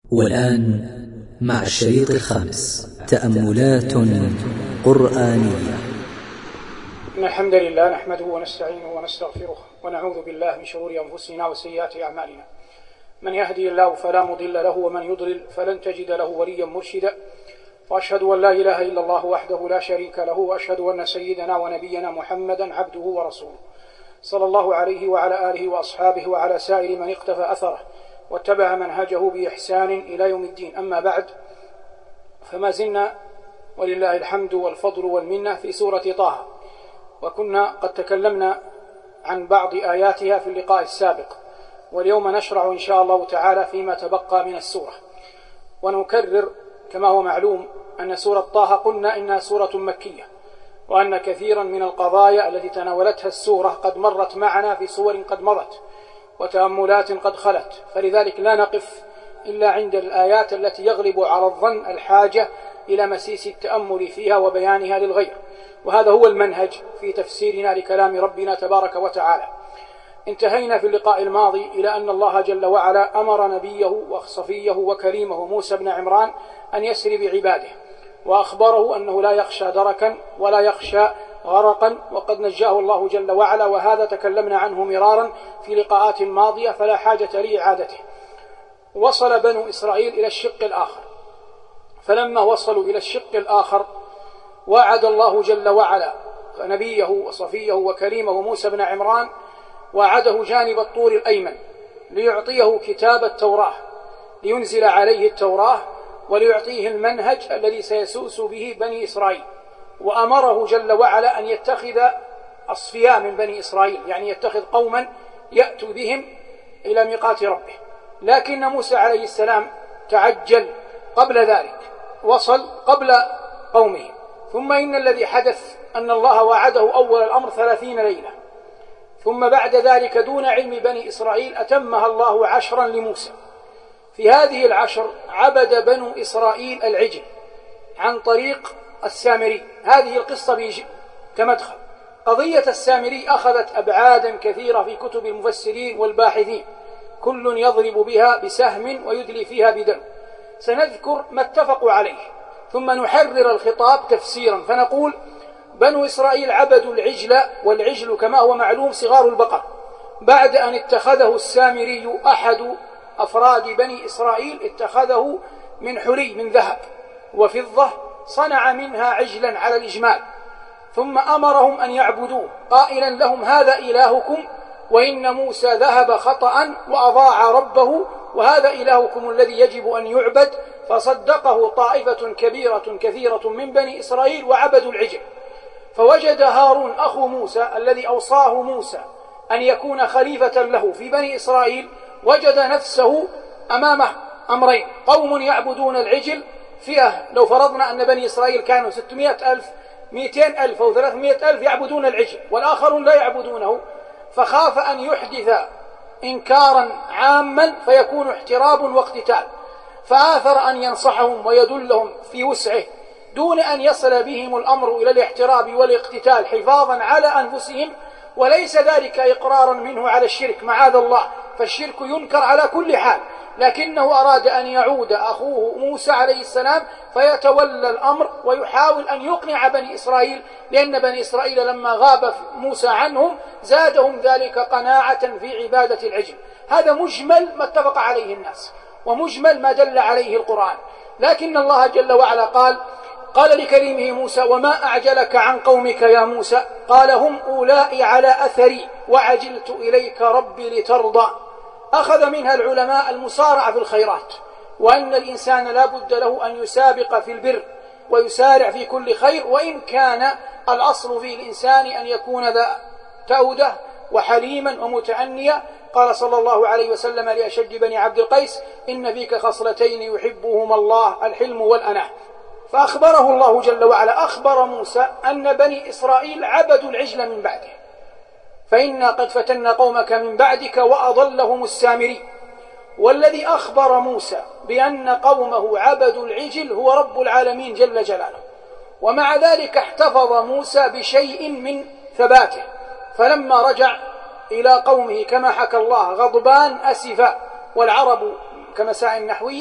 والآن مع الشريط الخامس تأملات قرآنية. إن الحمد لله نحمده ونستعينه ونستغفره ونعوذ بالله من شرور أنفسنا وسيئات أعمالنا. من يهدي الله فلا مضل له ومن يضلل فلن تجد له وليا مرشدا، وأشهد أن لا إله إلا الله وحده لا شريك له، وأشهد أن سيدنا ونبينا محمدا عبده ورسوله صلى الله عليه وعلى آله وأصحابه وعلى سائر من اقتفى أثره واتبع منهجه بإحسان إلى يوم الدين. أما بعد، فما زلنا ولله الحمد والفضل والمنة في سورة طه، وكنا قد تكلمنا عن بعض آياتها في اللقاء السابق، واليوم نشرع إن شاء الله تعالى فيما تبقى من السورة. ونكرر كما هو معلوم أن سورة طه قلنا إنها سورة مكية، وأن كثيرا من القضايا التي تناولتها السورة قد مرت معنا في سور قد مضت وتأملات قد خلت، فلذلك لا نقف إلا عند الآيات التي يغلب على الظن الحاجة إلى مسيس التأمل فيها وبيانها للغير، وهذا هو المنهج في تفسيرنا لكلام ربنا تبارك وتعالى. انتهينا في اللقاء الماضي إلى أن الله جل وعلا أمر نبيه وصفيه وكريمه موسى بن عمران أن يسري بعباده، وأخبره أنه لا يخشى دركا ولا يخشى غرقا، وقد نجاه الله جل وعلا، وهذا تكلمنا عنه مرارا في لقاءات ماضية فلا حاجة لإعادته. وصل بنو إسرائيل إلى الشق الآخر، فلما وصلوا إلى الشق الآخر وعد الله جل وعلا نبيه وصفيه وكريمه موسى بن عمران، وعده جانب الطور الأيمن ليعطيه كتاب التوراة، لينزل عليه التوراة وليعطيه المنهج الذي سيسوس به بني إسرائيل. وأمره جل وعلا أن يتخذ أصفياء من بني إسرائيل، يعني يتخذ قوما يأتوا بهم إلى ميقات ربه. لكن موسى عليه السلام تعجل قبل ذلك، وصل قبل قومه. ثم إن الذي حدث أن الله وعده أول الأمر 30 ليلة، ثم بعد ذلك دون علم بني إسرائيل أتمها الله 10 لموسى. في هذه 10 عبد بنو إسرائيل العجل عن طريق السامري. هذه القصة بيجي كمدخل. قضية السامري أخذت أبعادا كثيرة في كتب المفسرين والباحثين، كل يضرب بها بسهم ويدلي فيها بدم. سنذكر ما اتفقوا عليه ثم نحرر الخطاب تفسيرا، فنقول بنو إسرائيل عبدوا العجل، والعجل كما هو معلوم صغار البقر، بعد أن اتخذه السامري أحد أفراد بني إسرائيل، اتخذه من حلي من ذهب وفضة، صنع منها عجلا على الإجمال، ثم أمرهم أن يعبدوه قائلا لهم هذا إلهكم، وإن موسى ذهب خطأ وأضاع ربه، وهذا إلهكم الذي يجب أن يعبد. فصدقه طائفة كبيرة كثيرة من بني إسرائيل وعبدوا العجل. فوجد هارون أخو موسى الذي أوصاه موسى أن يكون خليفة له في بني إسرائيل، وجد نفسه أمام أمرين: قوم يعبدون العجل، فئة لو فرضنا أن بني إسرائيل كانوا 600,000 200,000 أو 300,000 يعبدون العجل، والآخرون لا يعبدونه، فخاف أن يحدث إنكارا عاما فيكون احتراب واقتتال، فآثر أن ينصحهم ويدلهم في وسعه دون أن يصل بهم الأمر إلى الاحتراب والاقتتال، حفاظا على أنفسهم، وليس ذلك إقرارا منه على الشرك، معاذ الله، فالشرك ينكر على كل حال، لكنه أراد أن يعود أخوه موسى عليه السلام فيتولى الأمر ويحاول أن يقنع بني إسرائيل، لأن بني إسرائيل لما غاب موسى عنهم زادهم ذلك قناعة في عبادة العجل. هذا مجمل ما اتفق عليه الناس ومجمل ما دل عليه القرآن. لكن الله جل وعلا قال لكريمه موسى: وما أعجلك عن قومك يا موسى؟ قال: هم أولئك على أثري وعجلت إليك ربي لترضى. أخذ منها العلماء المسارعة في الخيرات، وأن الإنسان لا بد له أن يسابق في البر ويسارع في كل خير، وإن كان الأصل في الإنسان أن يكون ذا تأودة وحليما ومتأنيا. قال صلى الله عليه وسلم لأشج بني عبد القيس: إن فيك خصلتين يحبهما الله، الحلم والأناة. فأخبره الله جل وعلا، أخبر موسى أن بني إسرائيل عبدوا العجل من بعده، فإنا قد فتنا قومك من بعدك وأضلهم السامري. والذي أخبر موسى بأن قومه عبدوا العجل هو رب العالمين جل جلاله، ومع ذلك احتفظ موسى بشيء من ثباته، فلما رجع إلى قومه كما حكى الله غضبان أسفا، والعرب كمسائل نحوية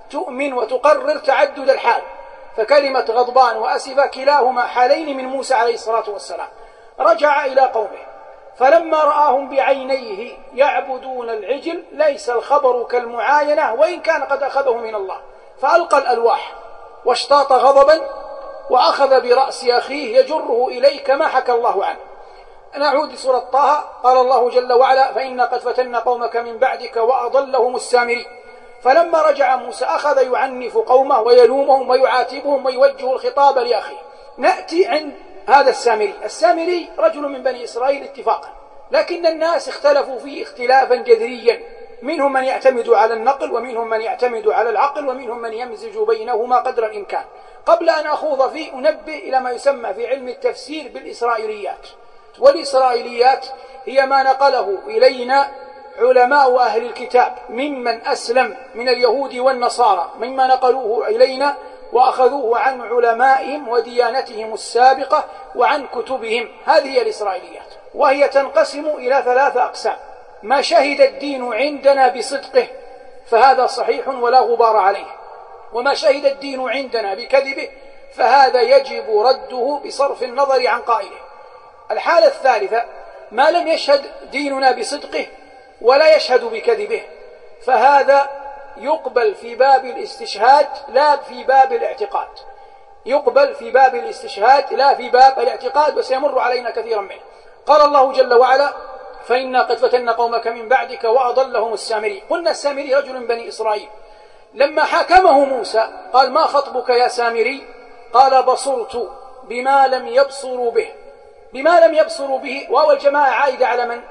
تؤمن وتقرر تعدد الحال، فكلمة غضبان وأسف كلاهما حالين من موسى عليه الصلاة والسلام. رجع إلى قومه فلما رآهم بعينيه يعبدون العجل ليس الخبر كالمعاينة وإن كان قد أخذه من الله، فألقى الألواح واشتاط غضبا وأخذ برأس أخيه يجره إليه كما حكى الله عنه. نعود لسورة طه. قال الله جل وعلا: فإنا قد فتنا قومك من بعدك وأضلهم السامري. فلما رجع موسى أخذ يعنف قومه ويلومهم ويعاتبهم ويوجه الخطاب لأخيه. نأتي عند هذا السامري رجل من بني إسرائيل اتفاقا، لكن الناس اختلفوا فيه اختلافا جذريا، منهم من يعتمد على النقل ومنهم من يعتمد على العقل ومنهم من يمزج بينهما قدر الإمكان. قبل أن أخوض فيه أنبه إلى ما يسمى في علم التفسير بالإسرائيليات. والإسرائيليات هي ما نقله إلينا علماء أهل الكتاب ممن أسلم من اليهود والنصارى، مما نقلوه إلينا وأخذوه عن علمائهم وديانتهم السابقة وعن كتبهم. هذه هي الإسرائيليات، وهي تنقسم إلى 3 أقسام: ما شهد الدين عندنا بصدقه فهذا صحيح ولا غبار عليه، وما شهد الدين عندنا بكذبه فهذا يجب رده بصرف النظر عن قائله. الحالة الثالثة: ما لم يشهد ديننا بصدقه ولا يشهد بكذبه فهذا يقبل في باب الاستشهاد لا في باب الاعتقاد، يقبل في باب الاستشهاد لا في باب الاعتقاد، وسيمر علينا كثيرا منه. قال الله جل وعلا: فإنا قد فتنا قومك من بعدك وأضلهم السامري. قلنا السامري رجل من بني إسرائيل. لما حاكمه موسى قال: ما خطبك يا سامري؟ قال: بصرت بما لم يبصروا به. بما لم يبصروا به، وهو الجماعة عائدة على من؟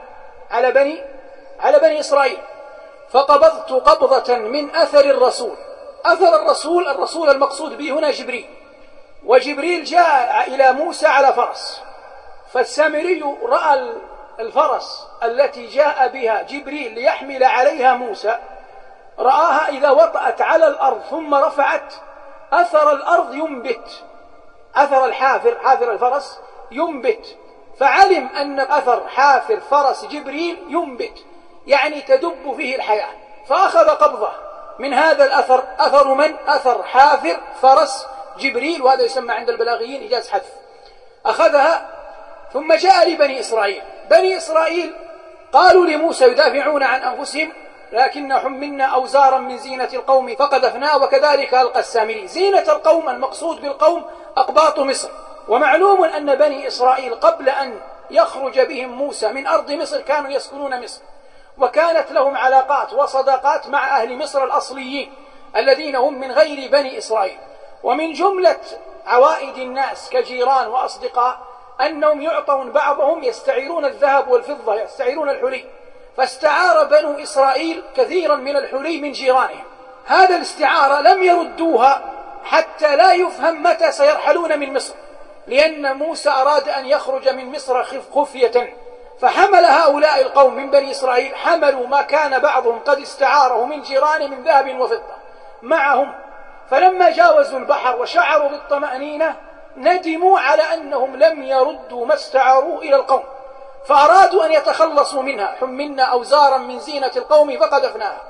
على بني إسرائيل. فقبضت قبضة من أثر الرسول. أثر الرسول المقصود به هنا جبريل، وجبريل جاء إلى موسى على فرس، فالسامري رأى الفرس التي جاء بها جبريل ليحمل عليها موسى، رآها إذا وطأت على الأرض ثم رفعت أثر الأرض ينبت، أثر حافر الفرس ينبت، فعلم أن أثر حافر فرس جبريل ينبت، يعني تدب فيه الحياة، فأخذ قبضة من هذا الأثر. أثر من؟ أثر حافر فرس جبريل، وهذا يسمى عند البلاغيين إجاز حذف. أخذها ثم جاء لبني إسرائيل. بني إسرائيل قالوا لموسى يدافعون عن أنفسهم: لكن حملنا أوزارا من زينة القوم فقذفناها وكذلك ألقى السامري. زينة القوم المقصود بالقوم أقباط مصر، ومعلوم أن بني إسرائيل قبل أن يخرج بهم موسى من أرض مصر كانوا يسكنون مصر، وكانت لهم علاقات وصداقات مع أهل مصر الأصليين الذين هم من غير بني إسرائيل. ومن جملة عوائد الناس كجيران وأصدقاء أنهم يعطون بعضهم، يستعيرون الذهب والفضة، يستعيرون الحلي، فاستعار بنو إسرائيل كثيرا من الحلي من جيرانهم. هذا الاستعارة لم يردوها حتى لا يفهم متى سيرحلون من مصر، لأن موسى أراد أن يخرج من مصر خفية، فحمل هؤلاء القوم من بني إسرائيل، حملوا ما كان بعضهم قد استعاره من جيرانه من ذهب وفضة معهم، فلما جاوزوا البحر وشعروا بالطمأنينة ندموا على أنهم لم يردوا ما استعاروا إلى القوم، فأرادوا أن يتخلصوا منها. حملنا أوزارا من زينة القوم فقذفناها،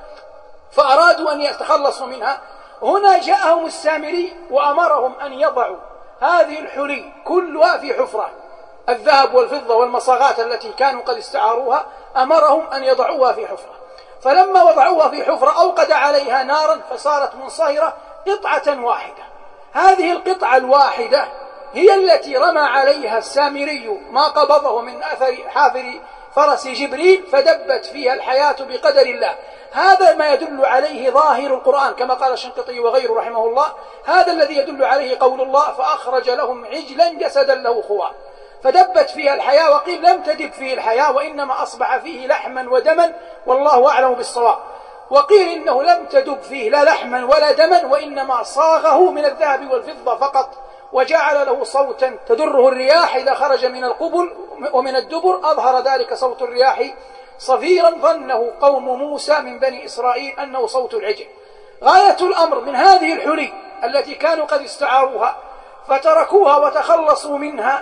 فأرادوا أن يتخلصوا منها. هنا جاءهم السامري وأمرهم أن يضعوا هذه الحلي كلها في حفرة، الذهب والفضة والمصاغات التي كانوا قد استعاروها أمرهم أن يضعوها في حفرة. فلما وضعوها في حفرة أوقد عليها نارا فصارت منصهرة قطعة واحدة. هذه القطعة الواحدة هي التي رمى عليها السامري ما قبضه من أثر حافر فرس جبريل فدبت فيها الحياة بقدر الله. هذا ما يدل عليه ظاهر القرآن كما قال الشنقيطي وغيره رحمه الله. هذا الذي يدل عليه قول الله: فأخرج لهم عجلا جسدا له خوار، فدبت فيها الحياة. وقيل لم تدب فيه الحياة وإنما أصبح فيه لحما ودما، والله أعلم بالصواب. وقيل إنه لم تدب فيه لا لحما ولا دما، وإنما صاغه من الذهب والفضة فقط، وجعل له صوتا تدره الرياح إذا خرج من القبل ومن الدبر، أظهر ذلك صوت الرياح صفيرا ظنه قوم موسى من بني إسرائيل أنه صوت العجل. غاية الأمر من هذه الحلي التي كانوا قد استعاروها فتركوها وتخلصوا منها.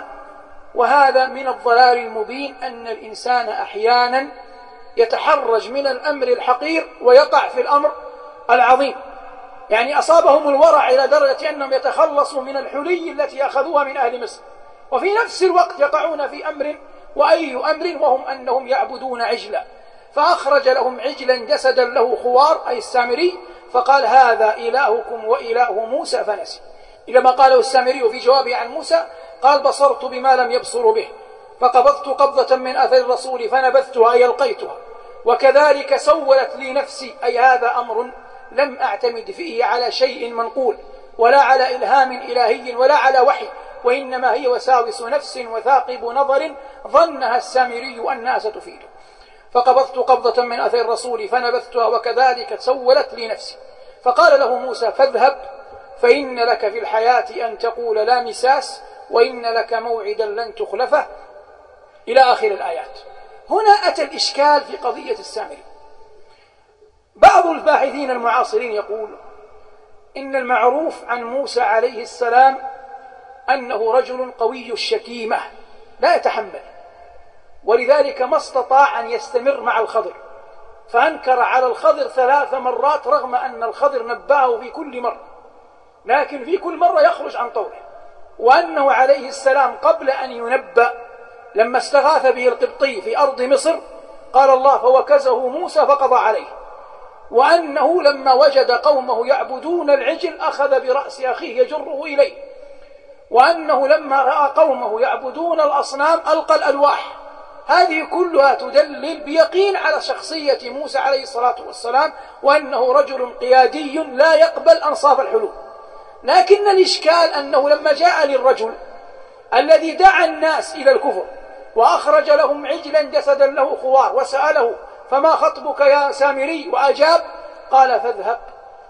وهذا من الضلال المبين أن الإنسان أحيانا يتحرج من الأمر الحقير ويقع في الأمر العظيم. يعني أصابهم الورع إلى درجة أنهم يتخلصوا من الحلي التي أخذوها من أهل مصر، وفي نفس الوقت يقعون في أمر، وأي أمر، وهم أنهم يعبدون عجلا. فأخرج لهم عجلا جسدا له خوار، أي السامري، فقال هذا إلهكم وإله موسى فنسي. إلى ما قاله السامري في جوابه عن موسى، قال بصرت بما لم يبصروا به، فقبضت قبضة من أثر الرسول فنبذتها أي ألقيتها، وكذلك سولت لي نفسي، أي هذا أمر لم أعتمد فيه على شيء منقول ولا على إلهام إلهي ولا على وحي، وإنما هي وساوس نفس وثاقب نظر ظنها السامري أنها ستفيده. فقبضت قبضة من أثر الرسول فنبذتها وكذلك سولت لي نفسي. فقال له موسى فاذهب فإن لك في الحياة أن تقول لا مساس وإن لك موعدا لن تخلفه، إلى آخر الآيات. هنا أتى الإشكال في قضية السامري. بعض الباحثين المعاصرين يقول إن المعروف عن موسى عليه السلام أنه رجل قوي الشكيمة لا يتحمل، ولذلك ما استطاع أن يستمر مع الخضر، فأنكر على الخضر 3 مرات رغم أن الخضر نبهه في كل مرة، لكن في كل مرة يخرج عن طوله. وأنه عليه السلام قبل أن ينبأ لما استغاث به القبطي في أرض مصر قال الله فوكزه موسى فقضى عليه. وأنه لما وجد قومه يعبدون العجل أخذ برأس أخيه يجره إليه. وأنه لما رأى قومه يعبدون الأصنام ألقى الألواح. هذه كلها تدلل بيقين على شخصية موسى عليه الصلاة والسلام، وأنه رجل قيادي لا يقبل أنصاف الحلول. لكن الإشكال أنه لما جاء للرجل الذي دعا الناس إلى الكفر وأخرج لهم عجلا جسدا له خوار وسأله فما خطبك يا سامري، وأجاب قال فاذهب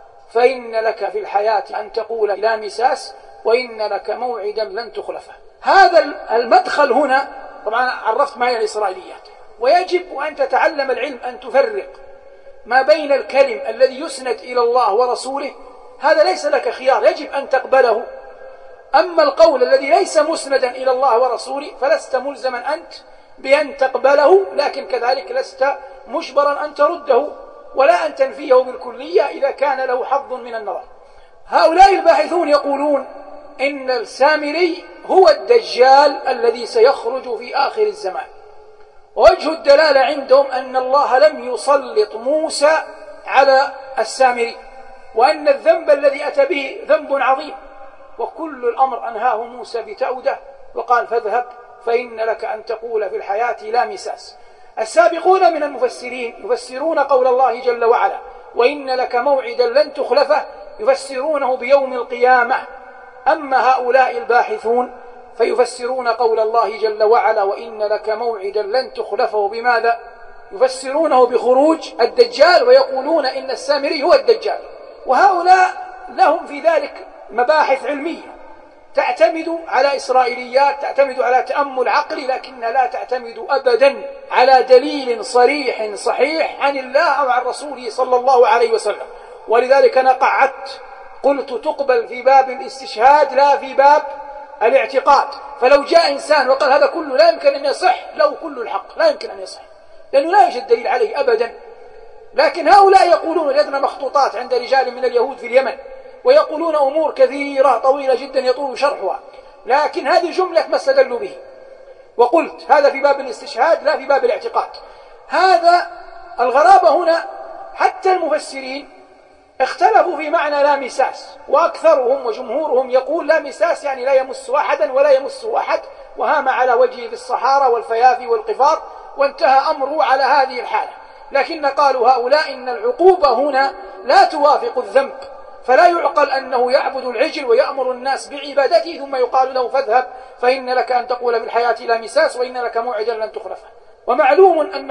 فإن لك في الحياة أن تقول لا مساس وإن لك موعدا لن تخلفه. هذا المدخل هنا طبعا عرفت ما هي الإسرائيليات، ويجب أن تتعلم العلم أن تفرق ما بين الكلم الذي يسند إلى الله ورسوله، هذا ليس لك خيار، يجب أن تقبله. أما القول الذي ليس مسندا إلى الله ورسوله فلست ملزما أنت بأن تقبله، لكن كذلك لست مجبرا أن ترده ولا أن تنفيه بالكلية إذا كان له حظ من النظر. هؤلاء الباحثون يقولون إن السامري هو الدجال الذي سيخرج في آخر الزمان، ووجه الدلالة عندهم أن الله لم يسلط موسى على السامري، وأن الذنب الذي أتى به ذنب عظيم، وكل الأمر أنهاه موسى بتأوده وقال فاذهب فإن لك أن تقول في الحياة لا مساس. السابقون من المفسرين يفسرون قول الله جل وعلا وإن لك موعدا لن تخلفه يفسرونه بيوم القيامة. أما هؤلاء الباحثون فيفسرون قول الله جل وعلا وإن لك موعدا لن تخلفه بماذا؟ يفسرونه بخروج الدجال، ويقولون إن السامري هو الدجال. وهؤلاء لهم في ذلك مباحث علمية تعتمد على إسرائيليات، تعتمد على تأمل عقلي، لكن لا تعتمد أبدا على دليل صريح صحيح عن الله أو عن رسوله صلى الله عليه وسلم. ولذلك أنا قعدت قلت تقبل في باب الاستشهاد لا في باب الاعتقاد. فلو جاء إنسان وقال هذا كله لا يمكن أن يصح، له كل الحق، لا يمكن أن يصح لأنه لا يوجد دليل عليه أبدا. لكن هؤلاء يقولون وجدنا مخطوطات عند رجال من اليهود في اليمن، ويقولون أمور كثيرة طويلة جدا يطول شرحها، لكن هذه جملة ما استدلوا به. وقلت هذا في باب الاستشهاد لا في باب الاعتقاد. هذا الغرابة هنا حتى المفسرين اختلفوا في معنى لا مساس، وأكثرهم وجمهورهم يقول لا مساس يعني لا يمس أحدا ولا يمسه أحد، وهام على وجهه في الصحارى والفيافي والقفار، وانتهى أمره على هذه الحالة. لكن قالوا هؤلاء إن العقوبة هنا لا توافق الذنب، فلا يعقل أنه يعبد العجل ويأمر الناس بعبادته ثم يقال له فاذهب فإن لك أن تقول بالحياة لا مساس وإن لك موعدا لن تخلفه. ومعلوم أن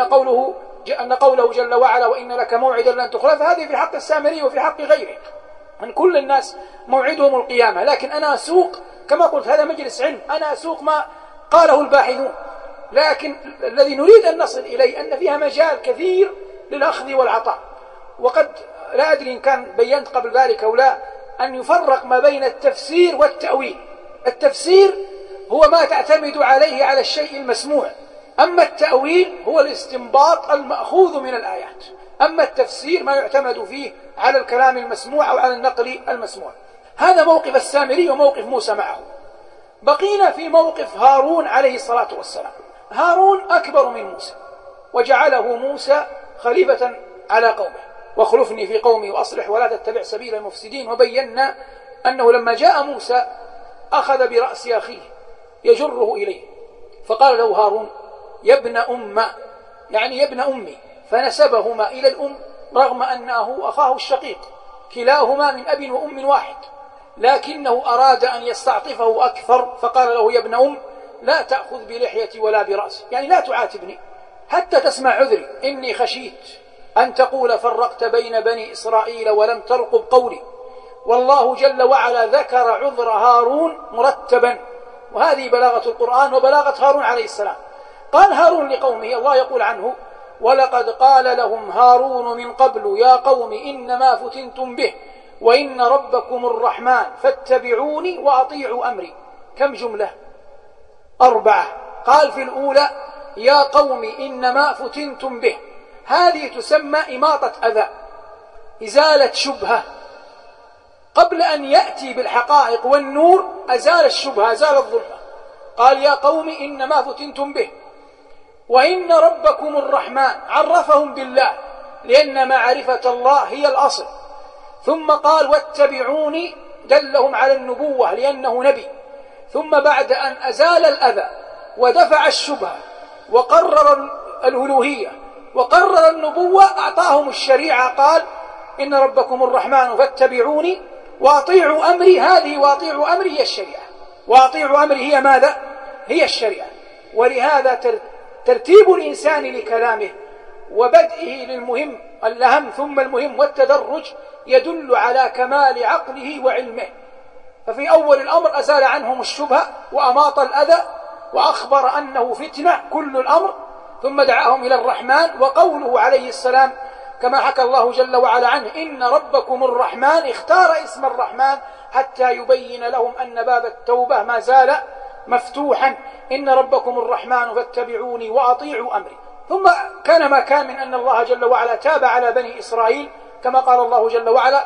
قوله جل وعلا وإن لك موعدا لن تخلفه هذه في حق السامري وفي حق غيره، من كل الناس موعدهم القيامة. لكن أنا أسوق كما قلت هذا مجلس علم، أنا أسوق ما قاله الباحثون، لكن الذي نريد أن نصل إليه أن فيها مجال كثير للأخذ والعطاء. وقد لا أدري إن كان بينت قبل ذلك أو لا أن يفرق ما بين التفسير والتأويل. التفسير هو ما تعتمد عليه على الشيء المسموع، أما التأويل هو الاستنباط المأخوذ من الآيات، أما التفسير ما يعتمد فيه على الكلام المسموع أو على النقل المسموع. هذا موقف السامري وموقف موسى معه. بقينا في موقف هارون عليه الصلاة والسلام. هارون أكبر من موسى، وجعله موسى خليفة على قومه، واخلفني في قومي وأصلح ولا تتبع سبيل المفسدين. وبينا أنه لما جاء موسى أخذ برأس أخيه يجره إليه، فقال له هارون يا ابن أم، يعني يا ابن أمي، فنسبهما إلى الأم رغم أنه أخاه الشقيق، كلاهما من أب وأم واحد، لكنه أراد أن يستعطفه أكثر فقال له يا ابن أم لا تأخذ بلحيتي ولا برأسي، يعني لا تعاتبني حتى تسمع عذري، إني خشيت أن تقول فرقت بين بني إسرائيل ولم ترقب قولي. والله جل وعلا ذكر عذر هارون مرتبا، وهذه بلاغة القرآن وبلاغة هارون عليه السلام. قال هارون لقومه، الله يقول عنه ولقد قال لهم هارون من قبل يا قوم إنما فتنتم به وإن ربكم الرحمن فاتبعوني وأطيعوا أمري. كم جملة؟ 4. قال في الأولى يا قوم إنما فتنتم به، هذه تسمى إماطة أذى، إزالة شبهة، قبل أن يأتي بالحقائق والنور أزال الشبهة، أزال الظلمة. قال يا قوم إنما فتنتم به وإن ربكم الرحمن، عرفهم بالله لأن معرفة الله هي الأصل. ثم قال واتبعوني، دلهم على النبوة لأنه نبي. ثم بعد أن أزال الأذى ودفع الشبهة وقرر الألوهية وقرر النبوة أعطاهم الشريعة، قال إن ربكم الرحمن فاتبعوني وأطيعوا أمري. هذه وأطيعوا أمري هي الشريعة، وأطيعوا أمري هي ماذا؟ هي الشريعة. ولهذا ترتيب الإنسان لكلامه وبدئه للمهم الأهم ثم المهم والتدرج يدل على كمال عقله وعلمه. ففي أول الأمر أزال عنهم الشبهة وأماط الأذى وأخبر أنه فتنة كل الأمر، ثم دعاهم إلى الرحمن. وقوله عليه السلام كما حكى الله جل وعلا عنه إن ربكم الرحمن، اختار اسم الرحمن حتى يبين لهم أن باب التوبة ما زال مفتوحا. إن ربكم الرحمن فاتبعوني وأطيعوا أمري. ثم كان ما كان من أن الله جل وعلا تاب على بني إسرائيل كما قال الله جل وعلا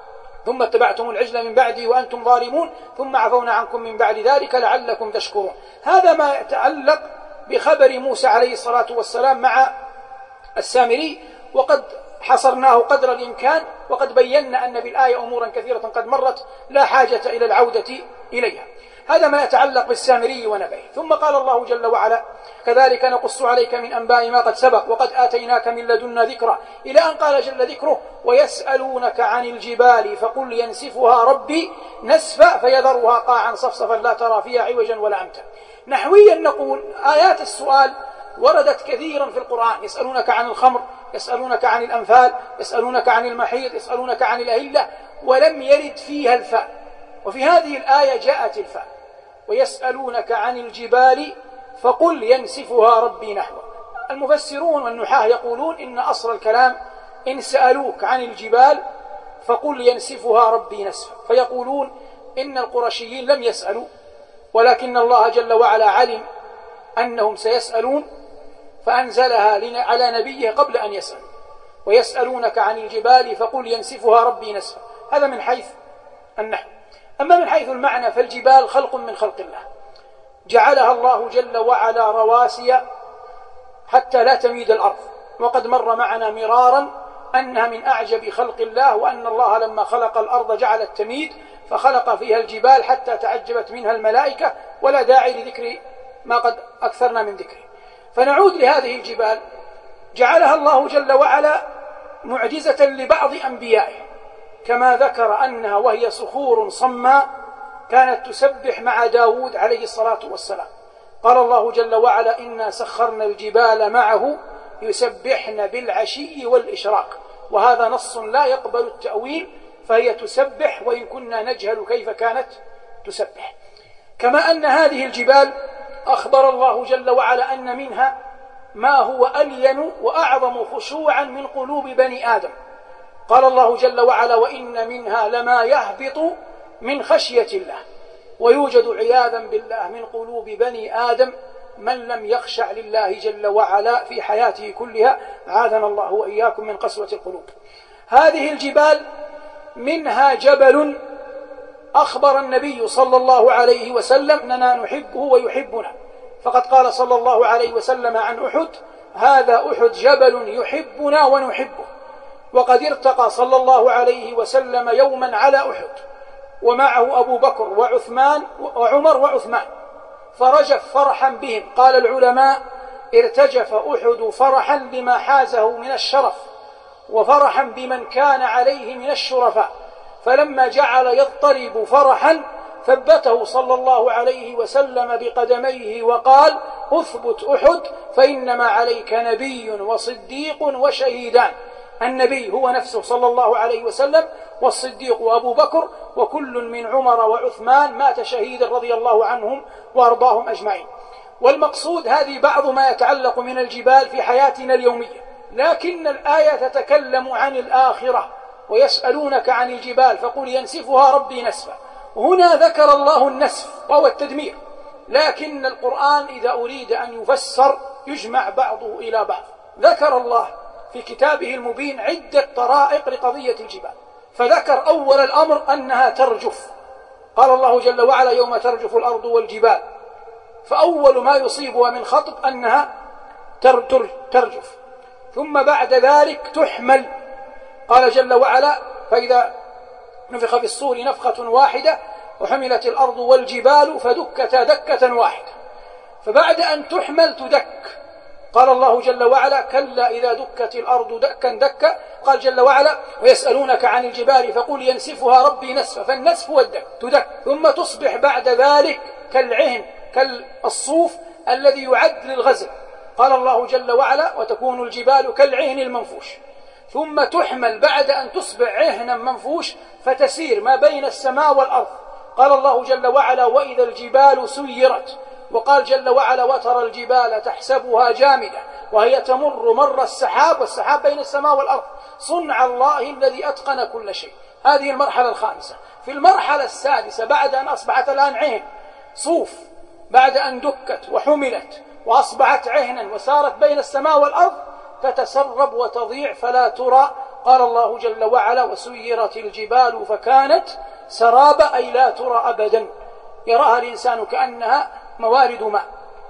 ثم اتبعتم العجل من بعدي وأنتم ظالمون ثم عفونا عنكم من بعد ذلك لعلكم تشكرون. هذا ما يتعلق بخبر موسى عليه الصلاة والسلام مع السامري، وقد حصرناه قدر الإمكان، وقد بينا أن بالآية أمورا كثيرة قد مرت لا حاجة إلى العودة إليها. هذا ما يتعلق بالسامري ونبيه. ثم قال الله جل وعلا كذلك نقص عليك من أنباء ما قد سبق وقد آتيناك من لدنا ذكرا، إلى أن قال جل ذكره ويسألونك عن الجبال فقل ينسفها ربي نسفا فيذرها قاعا صفصفا لا ترى فيها عوجا ولا أمتا. نحويا نقول آيات السؤال وردت كثيرا في القرآن، يسألونك عن الخمر، يسألونك عن الأنفال، يسألونك عن المحيض، يسألونك عن الأهلة، ولم يرد فيها الفاء. وفي هذه الآية جاءت الفاء ويسألونك عن الجبال فقل ينسفها ربي نحوا. المفسرون والنحاة يقولون إن أصل الكلام إن سألوك عن الجبال فقل ينسفها ربي نسفا، فيقولون إن القرشيين لم يسألوا، ولكن الله جل وعلا علم أنهم سيسألون فأنزلها على نبيه قبل أن يسألوا. ويسألونك عن الجبال فقل ينسفها ربي نسفا، هذا من حيث النحو. أما من حيث المعنى فالجبال خلق من خلق الله، جعلها الله جل وعلا رواسي حتى لا تميد الأرض، وقد مر معنا مرارا أنها من أعجب خلق الله، وأن الله لما خلق الأرض جعل التميد فخلق فيها الجبال حتى تعجبت منها الملائكة، ولا داعي لذكر ما قد أكثرنا من ذكره. فنعود لهذه الجبال، جعلها الله جل وعلا معجزة لبعض أنبيائه، كما ذكر أنها وهي صخور صماء كانت تسبح مع داود عليه الصلاة والسلام. قال الله جل وعلا إنا سخرنا الجبال معه يسبحن بالعشي والإشراق، وهذا نص لا يقبل التأويل، فهي تسبح وإن كنا نجهل كيف كانت تسبح. كما أن هذه الجبال أخبر الله جل وعلا أن منها ما هو ألين وأعظم خشوعا من قلوب بني آدم. قال الله جل وعلا وإن منها لما يهبط من خشية الله، ويوجد عياذا بالله من قلوب بني آدم من لم يخشع لله جل وعلا في حياته كلها، عاذنا الله وإياكم من قسوة القلوب. هذه الجبال منها جبل أخبر النبي صلى الله عليه وسلم أننا نحبه ويحبنا، فقد قال صلى الله عليه وسلم عن أحد: هذا أحد جبل يحبنا ونحبه. وقد ارتقى صلى الله عليه وسلم يوما على أحد ومعه أبو بكر وعثمان وعمر وعثمان، فرجف فرحا بهم. قال العلماء: ارتجف أحد فرحا لما حازه من الشرف وفرحا بمن كان عليه من الشرفاء، فلما جعل يضطرب فرحا ثبته صلى الله عليه وسلم بقدميه وقال: اثبت أحد فإنما عليك نبي وصديق وشهيدان. النبي هو نفسه صلى الله عليه وسلم، والصديق أبو بكر، وكل من عمر وعثمان مات شهيدا رضي الله عنهم وأرضاهم أجمعين. والمقصود هذه بعض ما يتعلق من الجبال في حياتنا اليومية، لكن الآية تتكلم عن الآخرة: ويسألونك عن الجبال فقل ينسفها ربي نسفا. هنا ذكر الله النسف وهو التدمير، لكن القرآن إذا أريد أن يفسر يجمع بعضه إلى بعض. ذكر الله في كتابه المبين عدة طرائق لقضية الجبال، فذكر أول الأمر أنها ترجف. قال الله جل وعلا: يوم ترجف الأرض والجبال، فأول ما يصيبها من خطب أنها ترجف. ثم بعد ذلك تحمل. قال جل وعلا: فإذا نفخ في الصور نفخة واحدة وحملت الأرض والجبال فدكتا دكة واحدة. فبعد أن تحمل تدك. قال الله جل وعلا: كلا إذا دكت الأرض دكا دكا. قال جل وعلا: ويسألونك عن الجبال فقل ينسفها ربي نسفا. فالنسف هو الدك، تدك. ثم تصبح بعد ذلك كالعهن، كالصوف الذي يعد للغزل. قال الله جل وعلا: وتكون الجبال كالعهن المنفوش. ثم تحمل بعد أن تصبح عهنا منفوش فتسير ما بين السماء والأرض. قال الله جل وعلا: وإذا الجبال سيرت. وقال جل وعلا: وترى الجبال تحسبها جامدة وهي تمر مر السحاب، والسحاب بين السماء والأرض، صنع الله الذي أتقن كل شيء. هذه المرحلة الخامسة. في المرحلة السادسة بعد أن أصبحت الآن عهن صوف، بعد أن دكت وحملت وأصبحت عهنا وسارت بين السماء والأرض، تتسرب وتضيع فلا ترى. قال الله جل وعلا: وسيرت الجبال فكانت سرابا، أي لا ترى أبدا، يراها الإنسان كأنها موارد ماء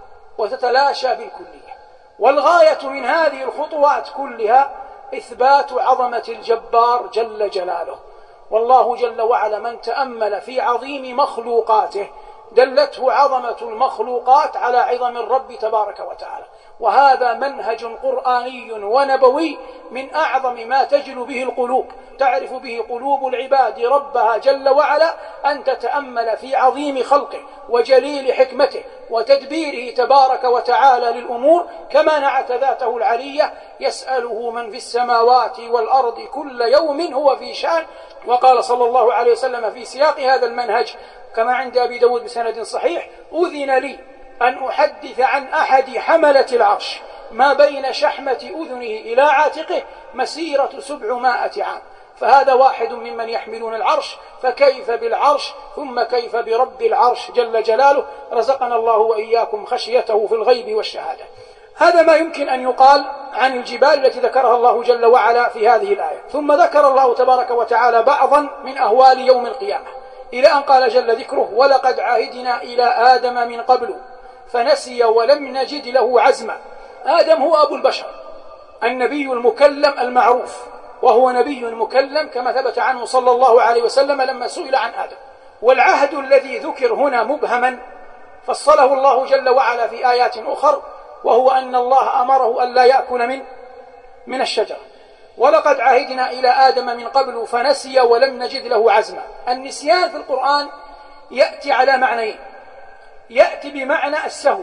وتتلاشى بالكلية. والغاية من هذه الخطوات كلها إثبات عظمة الجبار جل جلاله. والله جل وعلا من تأمل في عظيم مخلوقاته دلته عظمة المخلوقات على عظم الرب تبارك وتعالى. وهذا منهج قرآني ونبوي من أعظم ما تجل به القلوب، تعرف به قلوب العباد ربها جل وعلا، أن تتأمل في عظيم خلقه وجليل حكمته وتدبيره تبارك وتعالى للأمور، كما نعت ذاته العلية: يسأله من في السماوات والأرض كل يوم هو في شأن. وقال صلى الله عليه وسلم في سياق هذا المنهج كما عند أبي داود بسند صحيح: أذن لي أن أحدث عن أحد حملة العرش ما بين شحمة أذنه إلى عاتقه مسيرة 700 عام. فهذا واحد ممن يحملون العرش، فكيف بالعرش؟ ثم كيف برب العرش جل جلاله؟ رزقنا الله وإياكم خشيته في الغيب والشهادة. هذا ما يمكن أن يقال عن الجبال التي ذكرها الله جل وعلا في هذه الآية. ثم ذكر الله تبارك وتعالى بعضا من أهوال يوم القيامة، إلى أن قال جل ذكره: ولقد عهدنا إلى آدم من قبل فنسي ولم نجد له عزما. آدم هو أبو البشر، النبي المكلم المعروف، وهو نبي مكلم كما ثبت عنه صلى الله عليه وسلم لما سئل عن آدم. والعهد الذي ذكر هنا مبهما فصله الله جل وعلا في آيات أخر، وهو أن الله أمره أن لا يأكل من الشجرة. ولقد عهدنا إلى آدم من قبل فنسي ولم نجد له عزما. النسيان في القرآن يأتي على معنيين: يأتي بمعنى السهو،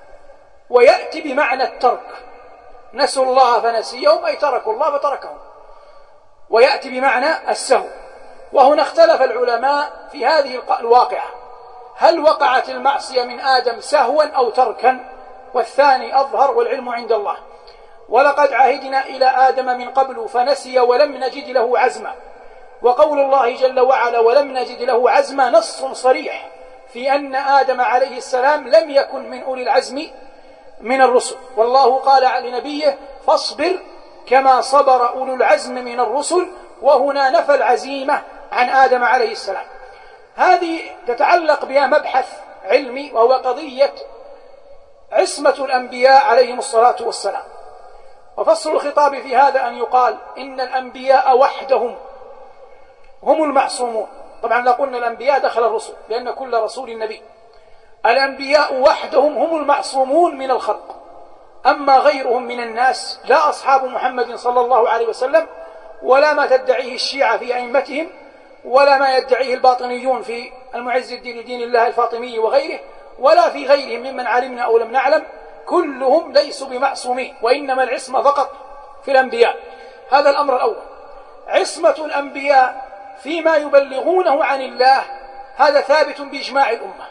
ويأتي بمعنى الترك. نسوا الله فنسيهم، أي تركوا الله فتركهم. ويأتي بمعنى السهو. وهنا اختلف العلماء في هذه الواقعة: هل وقعت المعصية من آدم سهوا أو تركا؟ والثاني أظهر والعلم عند الله. ولقد عهدنا إلى آدم من قبل فنسي ولم نجد له عزما. وقول الله جل وعلا ولم نجد له عزما نص صريح في أن آدم عليه السلام لم يكن من أولي العزم من الرسل. والله قال لنبيه فاصبر كما صبر أولو العزم من الرسل، وهنا نفى العزيمة عن آدم عليه السلام. هذه تتعلق بها مبحث علمي، وهو قضية عصمة الأنبياء عليهم الصلاة والسلام. وفصل الخطاب في هذا أن يقال إن الأنبياء وحدهم هم المعصومون. طبعا لا قلنا الأنبياء دخل الرسل، لأن كل رسول نبي. الأنبياء وحدهم هم المعصومون من الخلق، أما غيرهم من الناس لا أصحاب محمد صلى الله عليه وسلم، ولا ما تدعيه الشيعة في أئمتهم، ولا ما يدعيه الباطنيون في المعز الدين دين الله الفاطمي وغيره، ولا في غيرهم ممن علمنا أو لم نعلم، كلهم ليسوا بمعصومين، وإنما العصمة فقط في الأنبياء. هذا الأمر الأول. عصمة الأنبياء فيما يبلغونه عن الله هذا ثابت بإجماع الأمة،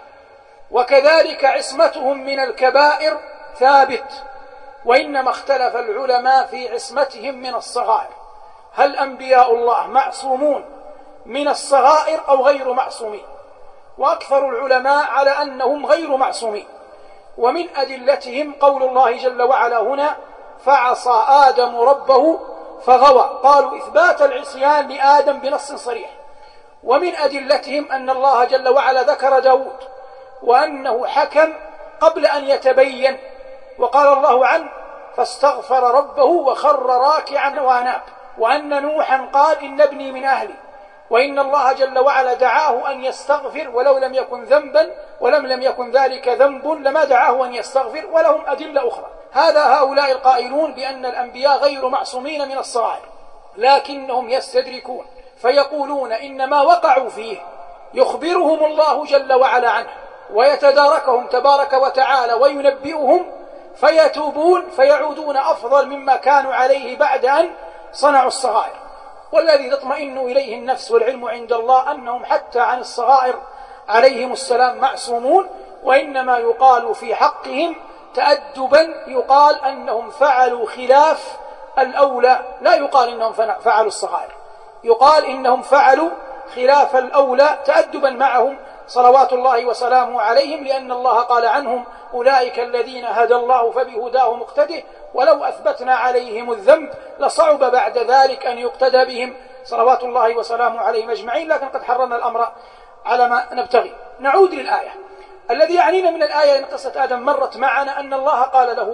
وكذلك عصمتهم من الكبائر ثابت، وإنما اختلف العلماء في عصمتهم من الصغائر. هل أنبياء الله معصومون من الصغائر أو غير معصومين؟ وأكثر العلماء على أنهم غير معصومين، ومن أدلتهم قول الله جل وعلا هنا فعصى آدم ربه فغوى، قالوا إثبات العصيان لآدم بنص صريح. ومن أدلتهم أن الله جل وعلا ذكر داود وأنه حكم قبل أن يتبين، وقال الله عنه فاستغفر ربه وخر راكعا وأناب، وأن نوحا قال إن ابني من أهلي، وإن الله جل وعلا دعاه أن يستغفر ولو لم يكن ذنبا، لم يكن ذلك ذنب لما دعاه أن يستغفر، ولهم أدلة أخرى. هذا هؤلاء القائلون بأن الأنبياء غير معصومين من الصغائر، لكنهم يستدركون فيقولون إن ما وقعوا فيه يخبرهم الله جل وعلا عنه، ويتداركهم تبارك وتعالى وينبئهم، فيتوبون فيعودون أفضل مما كانوا عليه بعد أن صنعوا الصغائر. والذي تطمئن إليه النفس والعلم عند الله أنهم حتى عن الصغائر عليهم السلام معصومون، وإنما يقال في حقهم تأدبا يقال أنهم فعلوا خلاف الأولى، لا يقال إنهم فعلوا الصغائر، يقال إنهم فعلوا خلاف الأولى تأدبا معهم صلوات الله وسلامه عليهم، لأن الله قال عنهم أولئك الذين هدى الله فبهداه مقتده، ولو أثبتنا عليهم الذنب لصعب بعد ذلك أن يقتدى بهم صلوات الله وسلامه عليهم أجمعين، لكن قد حررنا الأمر على ما نبتغي. نعود للآية. الذي يعنينا من الآية إن قصة آدم مرت معنا أن الله قال له